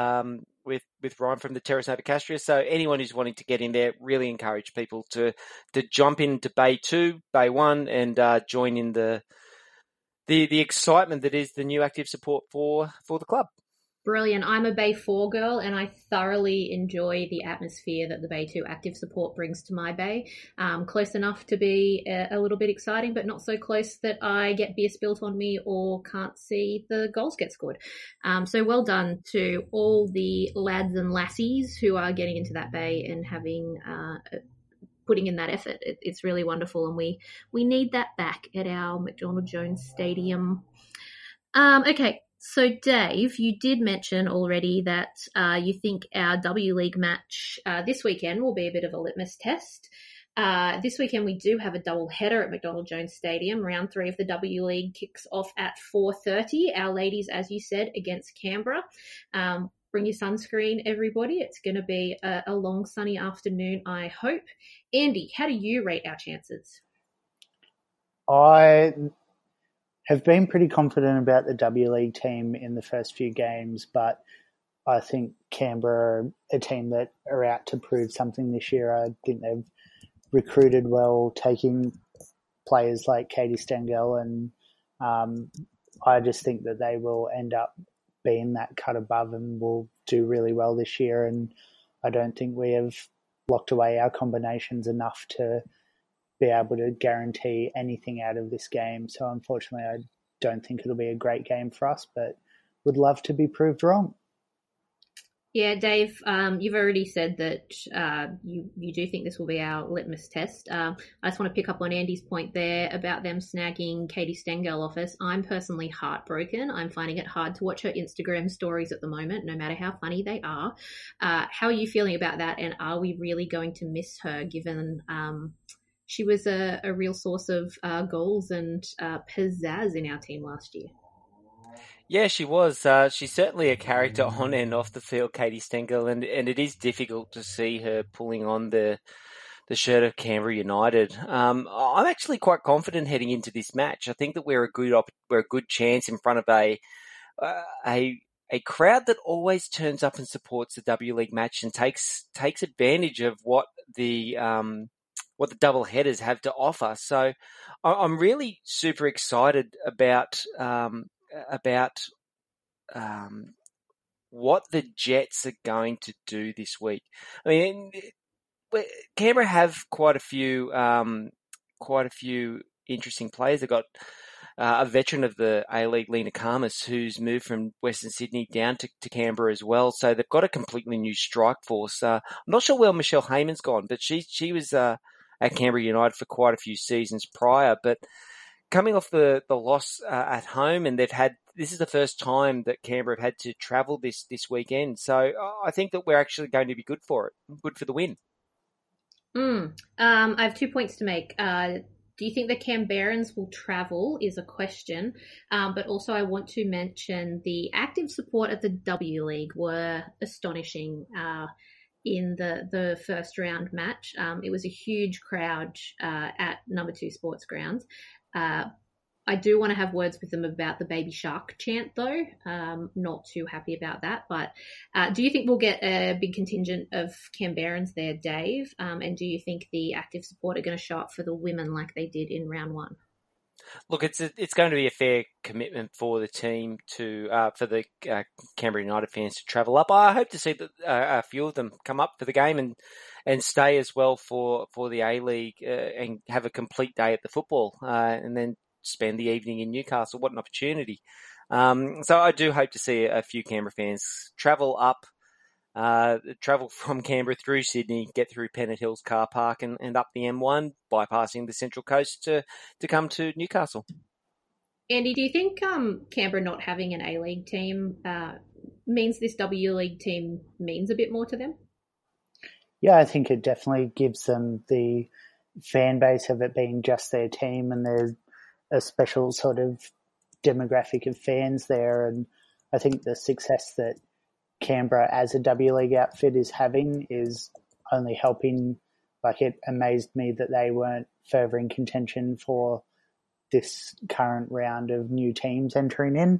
Ryan from the Terrace Nova Castria. So anyone who's wanting to get in there, really encourage people to jump into Bay 2, Bay 1 and join in the excitement that is the new active support for the club. Brilliant. I'm a Bay 4 girl and I thoroughly enjoy the atmosphere that the Bay 2 active support brings to my bay. Close enough to be a little bit exciting, but not so close that I get beer spilt on me or can't see the goals get scored. So well done to all the lads and lassies who are getting into that bay and having putting in that effort. It's really wonderful, and we need that back at our McDonald Jones Stadium. Okay. So, Dave, you did mention already that you think our W League match this weekend will be a bit of a litmus test. This weekend we do have a double header at McDonald Jones Stadium. Round 3 of the W League kicks off at 4:30. Our ladies, as you said, against Canberra. Bring your sunscreen, everybody. It's going to be a long, sunny afternoon, I hope. Andy, how do you rate our chances? I have been pretty confident about the W League team in the first few games, but I think Canberra are a team that are out to prove something this year. I think they've recruited well, taking players like Katie Stengel, and I just think that they will end up being that cut above and will do really well this year. And I don't think we have locked away our combinations enough to be able to guarantee anything out of this game. So unfortunately, I don't think it'll be a great game for us, but would love to be proved wrong. Yeah, Dave, you've already said that you do think this will be our litmus test. I just want to pick up on Andy's point there about them snagging Katie Stengel office. I'm personally heartbroken. I'm finding it hard to watch her Instagram stories at the moment, no matter how funny they are. How are you feeling about that? And are we really going to miss her, given she was a real source of goals and pizzazz in our team last year? Yeah, she was. She's certainly a character on and off the field, Katie Stengel, and it is difficult to see her pulling on the shirt of Canberra United. I'm actually quite confident heading into this match. I think that we're a good chance in front of a crowd that always turns up and supports the W League match and takes advantage of what the double headers have to offer. So I'm really super excited about what the Jets are going to do this week. I mean, Canberra have quite a few interesting players. They've got a veteran of the A-League, Lena Karmas, who's moved from Western Sydney down to Canberra as well. So they've got a completely new strike force. I'm not sure where Michelle Heyman's gone, but she was at Canberra United for quite a few seasons prior. But coming off the loss at home, and this is the first time that Canberra have had to travel this weekend. So I think that we're actually going to be good for the win. I have 2 points to make. Do you think the Canberrans will travel is a question, but also I want to mention the active support at the W League were astonishing in the first round match. It was a huge crowd at number 2 Sports Grounds. I do want to have words with them about the baby shark chant, though. Not too happy about that. But do you think we'll get a big contingent of Canberrans there, Dave? And do you think the active support are going to show up for the women like they did in round 1? Look, it's going to be a fair commitment for the team for the Canberra United fans to travel up. I hope to see that a few of them come up for the game and stay as well for the A-League and have a complete day at the football and then spend the evening in Newcastle. What an opportunity. So I do hope to see a few Canberra fans travel from Canberra through Sydney, get through Pennant Hills car park and up the M1, bypassing the Central Coast to come to Newcastle. Andy, do you think Canberra not having an A-League team means this W League team means a bit more to them? Yeah, I think it definitely gives them the fan base of it being just their team, and there's a special sort of demographic of fans there. And I think the success that Canberra as a W League outfit is having is only helping. Like, it amazed me that they weren't further in contention for this current round of new teams entering in.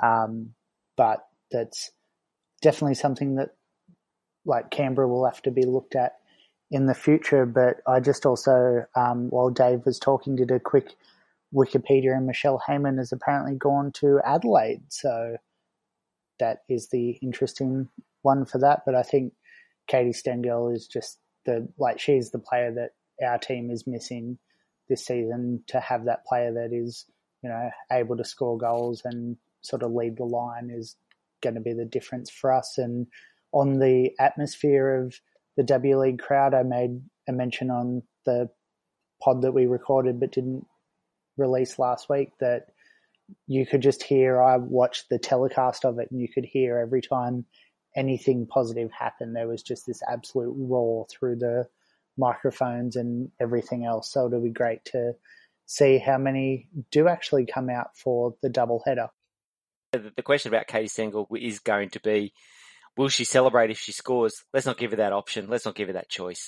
But that's definitely something that, like, Canberra will have to be looked at in the future. But I just also, while Dave was talking, did a quick Wikipedia, and Michelle Heyman has apparently gone to Adelaide. So that is the interesting one for that. But I think Katie Stengel is just she's the player that our team is missing this season, to have that player that is, able to score goals and sort of lead the line is going to be the difference for us. And on the atmosphere of the W League crowd, I made a mention on the pod that we recorded but didn't release last week that you could just hear. I watched the telecast of it, and you could hear every time anything positive happened, there was just this absolute roar through the microphones and everything else. So it'll be great to see how many do actually come out for the doubleheader. The question about Katie Stengel is going to be, will she celebrate if she scores? Let's not give her that option. Let's not give her that choice.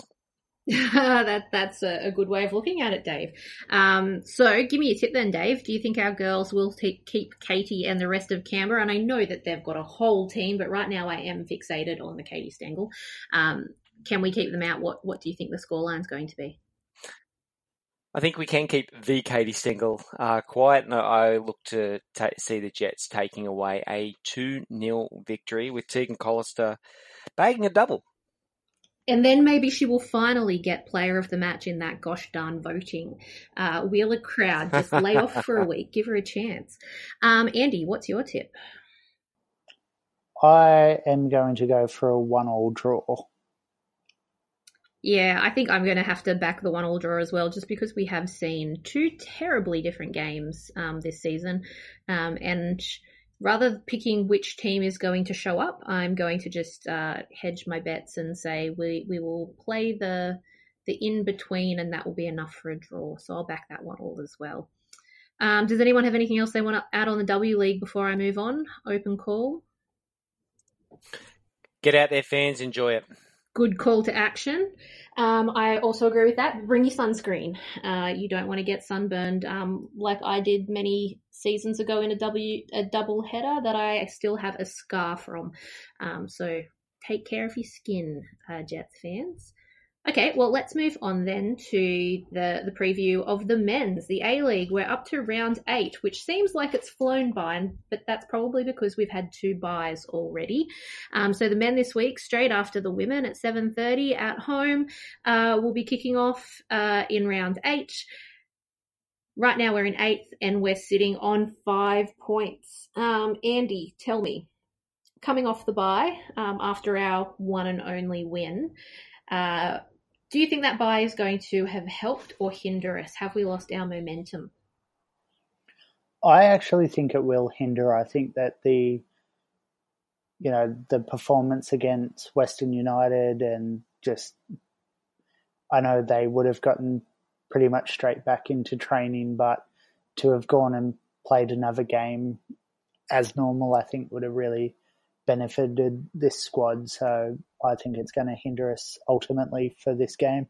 That's a good way of looking at it, Dave. So give me a tip then, Dave. Do you think our girls will keep Katie and the rest of Canberra? And I know that they've got a whole team, but right now I am fixated on the Katie Stengel. Can we keep them out? What do you think the scoreline's going to be? I think we can keep the Katie Stengel quiet. And I look to see the Jets taking away a 2-0 victory with Tegan Collister bagging a double. And then maybe she will finally get player of the match in that gosh darn voting. Wheeler crowd, just lay off for a week. Give her a chance. Andy, what's your tip? I am going to go for a 1-1 draw. Yeah, I think I'm going to have to back the 1-1 draw as well, just because we have seen two terribly different games this season. And rather picking which team is going to show up, I'm going to just hedge my bets and say we will play the in-between, and that will be enough for a draw. So I'll back that 1-1 as well. Does anyone have anything else they want to add on the W League before I move on? Open call. Get out there, fans. Enjoy it. Good call to action. I also agree with that. Bring your sunscreen. You don't want to get sunburned like I did many seasons ago in a double header that I still have a scar from. So take care of your skin, Jets fans. Okay, well, let's move on then to the preview of the men's, the A-League. We're up to round 8, which seems like it's flown by, but that's probably because we've had 2 byes already. So the men this week, straight after the women at 7:30 at home, will be kicking off in round 8. Right now we're in 8th and we're sitting on 5 points. Andy, tell me, coming off the bye after our one and only win, do you think that bye is going to have helped or hinder us? Have we lost our momentum? I actually think it will hinder. I think that the performance against Western United and I know they would have gotten pretty much straight back into training, but to have gone and played another game as normal, I think would have really benefited this squad. So I think it's going to hinder us ultimately for this game.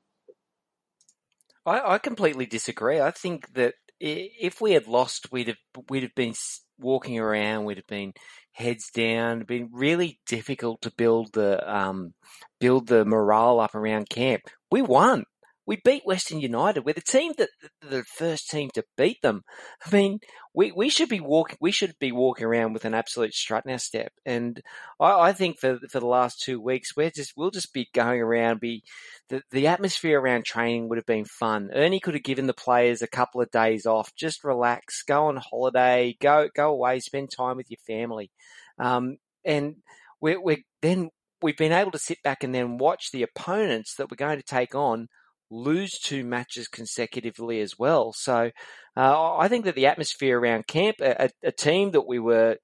I completely disagree. I think that if we had lost, we'd have been walking around, we'd have been heads down. It'd been really difficult to build the morale up around camp. We won. We beat Western United. We're the team the first team to beat them. I mean, we should be walking around with an absolute strut in our step. And I think for the last 2 weeks, we'll just be going around. The atmosphere around training would have been fun. Ernie could have given the players a couple of days off, just relax, go on holiday, go away, spend time with your family. And we've been able to sit back and then watch the opponents that we're going to take on lose 2 matches consecutively as well. So I think that the atmosphere around camp, a team that we were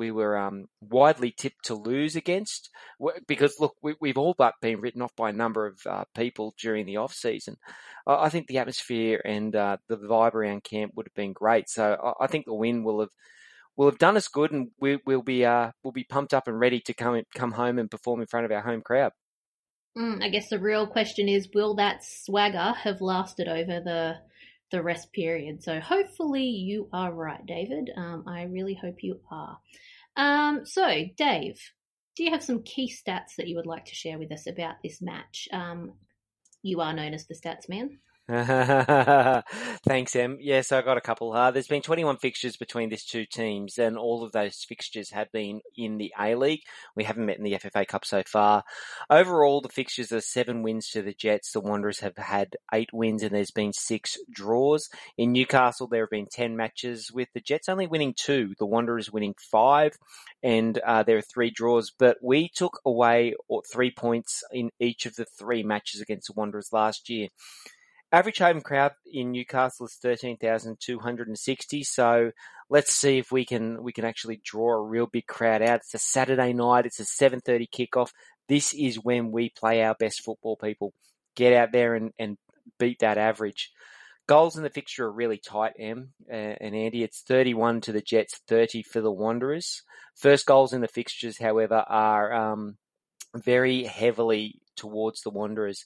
widely tipped to lose against, because look, we've all but been written off by a number of people during the off season. I think the atmosphere and the vibe around camp would have been great. So I think the win will have done us good, and we'll be pumped up and ready to come home and perform in front of our home crowd. I guess the real question is, will that swagger have lasted over the rest period? So hopefully you are right, David. I really hope you are. So, Dave, do you have some key stats that you would like to share with us about this match? You are known as the stats man. Thanks, Em. Yes, I got a couple. There's been 21 fixtures between these 2 teams, and all of those fixtures have been in the A-League. We haven't met in the FFA Cup so far. Overall, the fixtures are 7 wins to the Jets. The Wanderers have had 8 wins, and there's been 6 draws. In Newcastle, there have been 10 matches, with the Jets only winning 2, the Wanderers winning 5, and there are 3 draws. But we took away 3 points in each of the 3 matches against the Wanderers last year. Average home crowd in Newcastle is 13,260. So let's see if we can actually draw a real big crowd out. It's a Saturday night. It's a 7:30 kickoff. This is when we play our best football, people. Get out there and beat that average. Goals in the fixture are really tight, Em and Andy. It's 31 to the Jets, 30 for the Wanderers. First goals in the fixtures, however, are very heavily towards the Wanderers,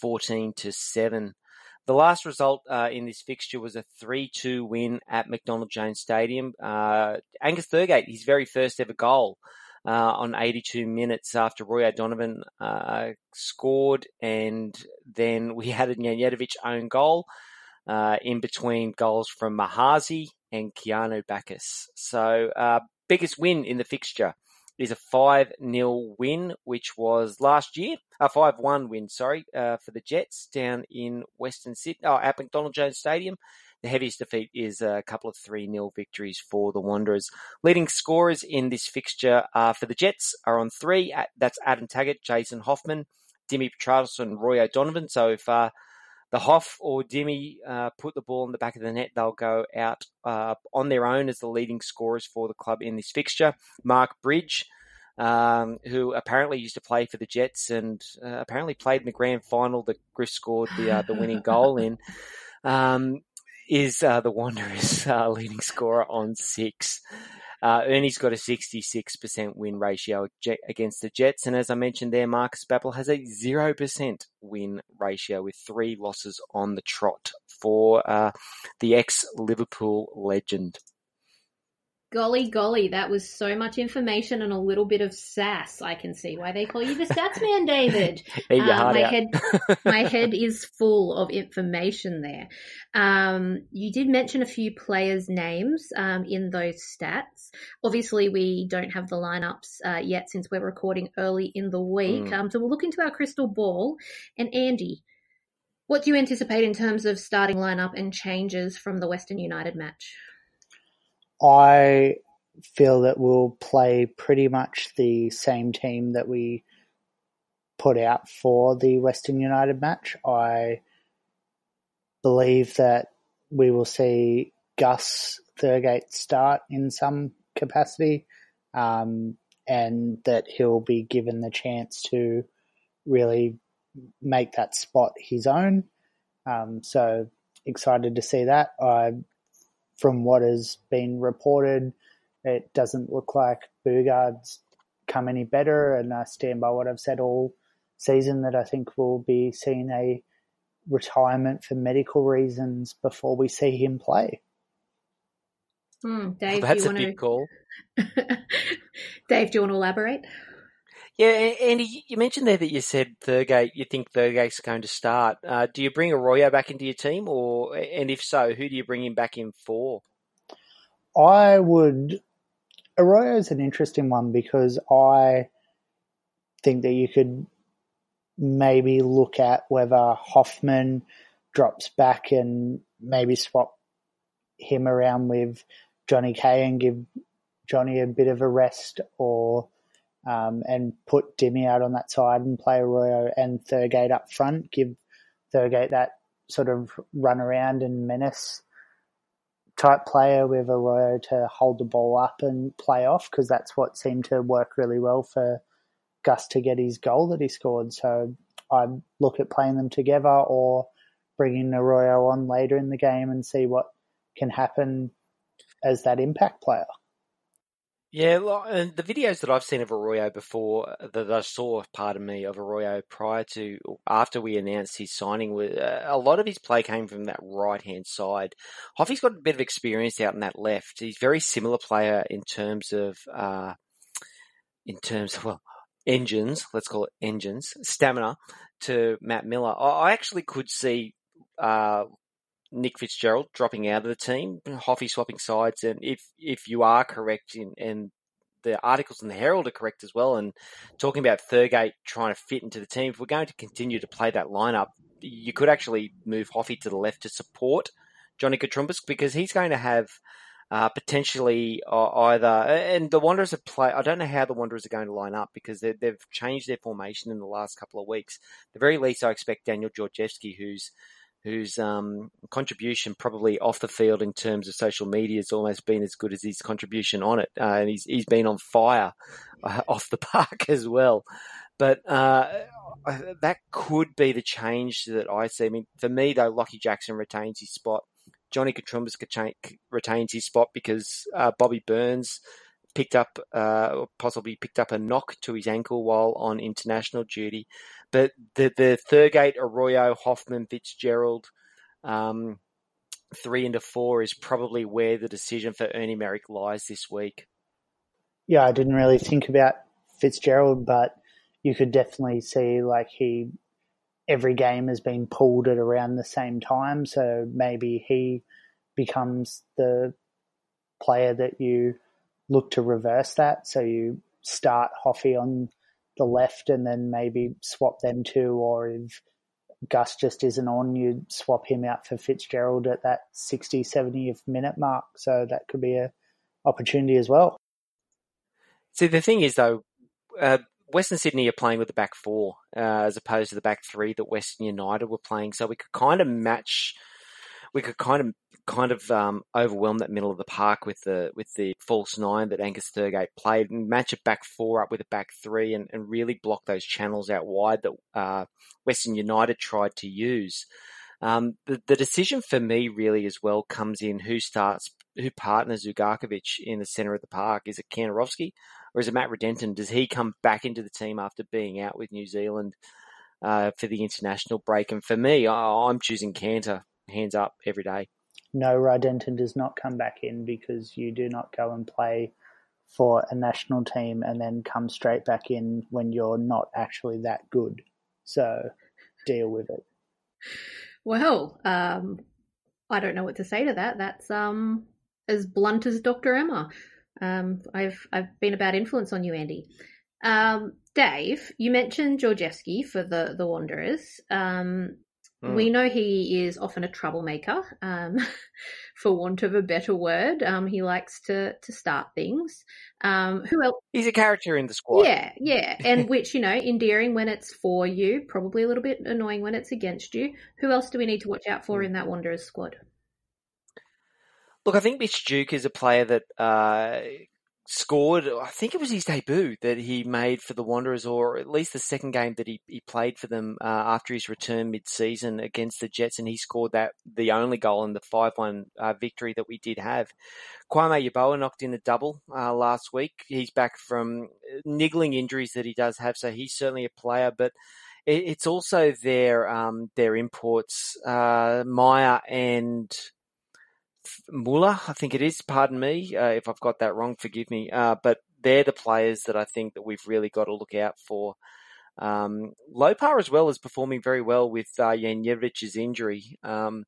14-7. The last result in this fixture was a 3-2 win at McDonald Jones Stadium. Angus Thurgate, his very first ever goal on 82 minutes after Roy O'Donovan scored, and then we had a Janjetovic own goal in between goals from Mahazi and Keanu Bacchus. So biggest win in the fixture is a 5-0 win, which was last year, a 5-1 win, for the Jets down in Western Sydney, at McDonald Jones Stadium. The heaviest defeat is a couple of 3-0 victories for the Wanderers. Leading scorers in this fixture for the Jets are on 3. That's Adam Taggart, Jason Hoffman, Dimi Petratos and Roy O'Donovan. So if the Hoff or Dimi put the ball in the back of the net, they'll go out on their own as the leading scorers for the club in this fixture. Mark Bridge, who apparently used to play for the Jets and apparently played in the grand final that Griff scored the winning goal in, is the Wanderers' leading scorer on 6. Ernie's got a 66% win ratio against the Jets. And as I mentioned there, Marcus Babbel has a 0% win ratio with 3 losses on the trot for the ex-Liverpool legend. Golly, that was so much information and a little bit of sass. I can see why they call you the stats man, David. My head is full of information there. You did mention a few players' names in those stats. Obviously, we don't have the lineups yet since we're recording early in the week. So we'll look into our crystal ball. And Andy, what do you anticipate in terms of starting lineup and changes from the Western United match? I feel that we'll play pretty much the same team that we put out for the Western United match. I believe that we will see Gus Thurgate start in some capacity, and that he'll be given the chance to really make that spot his own. So excited to see that. From what has been reported, it doesn't look like Boogaard's come any better, and I stand by what I've said all season that I think we'll be seeing a retirement for medical reasons before we see him play. Dave, that's a big call. Dave, do you want to elaborate? Yeah, Andy, you mentioned there that you said Thurgate, you think Thurgate's going to start. Do you bring Arroyo back into your team, and if so, who do you bring him back in for? Arroyo's an interesting one because I think that you could maybe look at whether Hoffman drops back and maybe swap him around with Johnny Kay and give Johnny a bit of a rest, or and put Dimi out on that side and play Arroyo and Thurgate up front, give Thurgate that sort of run around and menace type player with Arroyo to hold the ball up and play off, because that's what seemed to work really well for Gus to get his goal that he scored. So I'd look at playing them together or bringing Arroyo on later in the game and see what can happen as that impact player. Yeah, and the videos that I've seen of Arroyo before, that I saw, of Arroyo after we announced his signing, a lot of his play came from that right-hand side. Hoffy's got a bit of experience out in that left. He's a very similar player in terms of engines, let's call it engines, stamina, to Matt Miller. I actually could see Nick Fitzgerald dropping out of the team, Hoffy swapping sides, and if you are correct and the articles in the Herald are correct as well, and talking about Thurgate trying to fit into the team, if we're going to continue to play that lineup, you could actually move Hoffy to the left to support Johnny Katrumbis, because he's going to have potentially either, and the Wanderers have played, I don't know how the Wanderers are going to line up because they've changed their formation in the last couple of weeks. At the very least, I expect Daniel Georgievski, whose contribution probably off the field in terms of social media has almost been as good as his contribution on it. And he's been on fire off the park as well. But that could be the change that I see. I mean, for me, though, Lockie Jackson retains his spot. Johnny Katrumbis retains his spot because Bobby Burns possibly picked up a knock to his ankle while on international duty. But the Thurgate, Arroyo, Hoffman, Fitzgerald, 3 into 4 is probably where the decision for Ernie Merrick lies this week. Yeah, I didn't really think about Fitzgerald, but you could definitely see every game has been pulled at around the same time, so maybe he becomes the player that you look to reverse that. So you start Hoffy on the left and then maybe swap them two, or if Gus just isn't on, you swap him out for Fitzgerald at that 60, 70th minute mark. So that could be an opportunity as well. See, the thing is, though, Western Sydney are playing with the back four as opposed to the back three that Western United were playing. So we could kind of match, we could kind of overwhelm that middle of the park with the false nine that Angus Thurgate played, and match a back four up with a back three, and really block those channels out wide that Western United tried to use. The decision for me really as well comes in who partners Ugarkovic in the centre of the park. Is it Kantarovski or is it Matt Redenton? Does he come back into the team after being out with New Zealand for the international break? And for me, I'm choosing Kanter, hands up, every day. No, Redenton does not come back in, because you do not go and play for a national team and then come straight back in when you're not actually that good. So deal with it. Well, I don't know what to say to that. That's as blunt as Dr. Emma. I've been a bad influence on you, Andy. Dave, you mentioned Georgievski for the Wanderers. We know he is often a troublemaker, for want of a better word. He likes to start things. Who else? He's a character in the squad. Yeah. And which, endearing when it's for you, probably a little bit annoying when it's against you. Who else do we need to watch out for in that Wanderers squad? Look, I think Mitch Duke is a player that scored, I think it was his debut that he made for the Wanderers, or at least the second game that he played for them after his return mid-season against the Jets, and he scored the only goal in the 5-1 victory that we did have. Kwame Yeboah knocked in a double last week. He's back from niggling injuries that he does have, so he's certainly a player, but it's also their imports, Meyer and Muller, I think it is, pardon me if I've got that wrong, forgive me, but they're the players that I think that we've really got to look out for. Lopar as well is performing very well with Janjevic's injury.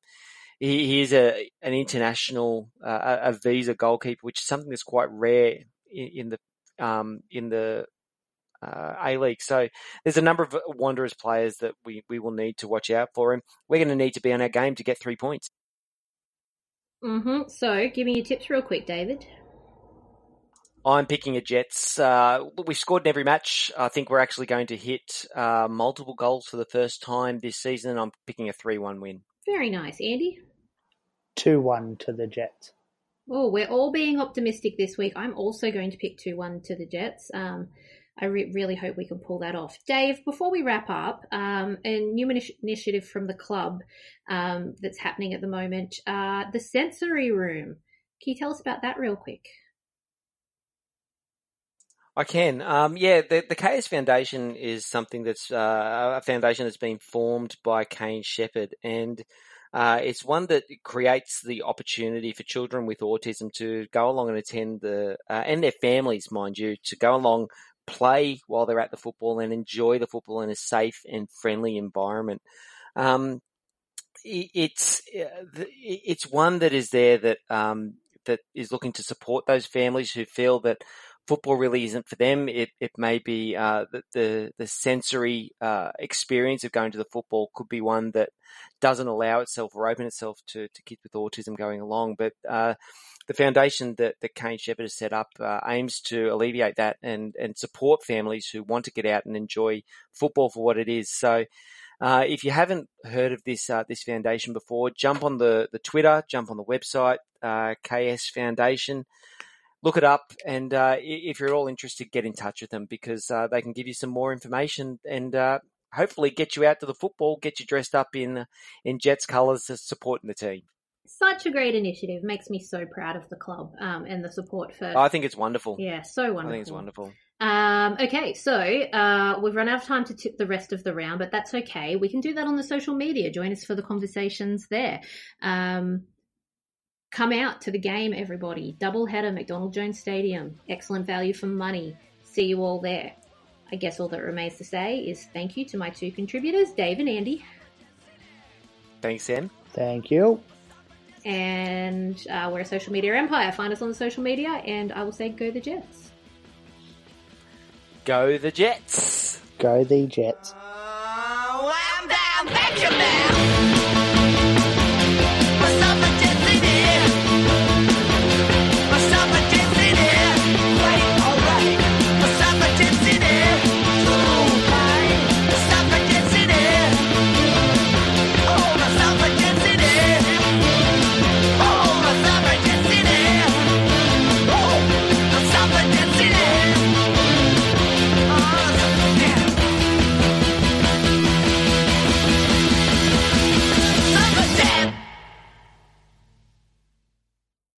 He is an international, a visa goalkeeper, which is something that's quite rare in the A-League. So there's a number of Wanderers players that we will need to watch out for, and we're going to need to be on our game to get 3 points. Mm-hmm. So, give me your tips real quick, David. I'm picking a Jets. We've scored in every match. I think we're actually going to hit multiple goals for the first time this season. I'm picking a 3-1 win. Very nice. Andy? 2-1 to the Jets. Oh, we're all being optimistic this week. I'm also going to pick 2-1 to the Jets. I really hope we can pull that off. Dave, before we wrap up, a new initiative from the club that's happening at the moment, the sensory room. Can you tell us about that real quick? I can. The KS Foundation is something that's a foundation that's been formed by Kane Shepherd, and it's one that creates the opportunity for children with autism to go along and attend and their families, mind you, to go along, play while they're at the football and enjoy the football in a safe and friendly environment. It's one that is there that is looking to support those families who feel that football really isn't for them. It may be the sensory experience of going to the football could be one that doesn't allow itself or open itself to kids with autism going along. But the foundation that Kane Shepherd has set up aims to alleviate that and support families who want to get out and enjoy football for what it is. So if you haven't heard of this foundation before, jump on the Twitter, jump on the website, KS Foundation. Look it up, and if you're at all interested, get in touch with them, because they can give you some more information and hopefully get you out to the football, get you dressed up in Jets colours, supporting the team. Such a great initiative. Makes me so proud of the club and the support for... I think it's wonderful. Yeah, so wonderful. I think it's wonderful. Okay, so we've run out of time to tip the rest of the round, but that's okay. We can do that on the social media. Join us for the conversations there. Come out to the game, everybody. Doubleheader, McDonald Jones Stadium. Excellent value for money. See you all there. I guess all that remains to say is thank you to my two contributors, Dave and Andy. Thanks, Sam. Thank you. And we're a social media empire. Find us on the social media, and I will say go the Jets. Go the Jets. Go the Jets. I'm down, baby. like you, man.